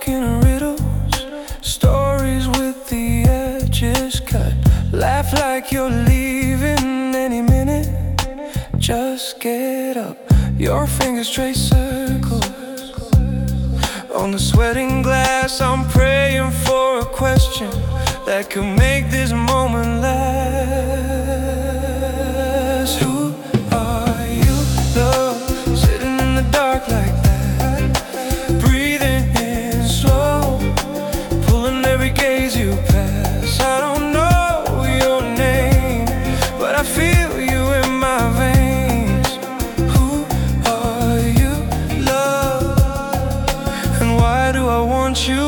talking riddles, stories with the edges cut. Laugh like you're leaving any minute. Just get up, your fingers trace circles on the sweating glass. I'm praying for a question that could make this moment last. Who are you, love, sitting in the dark like that, breathing in slow, pulling every gaze you pass. I don't know your name, but I feel you in my veins. Who are you, love, and why do I want you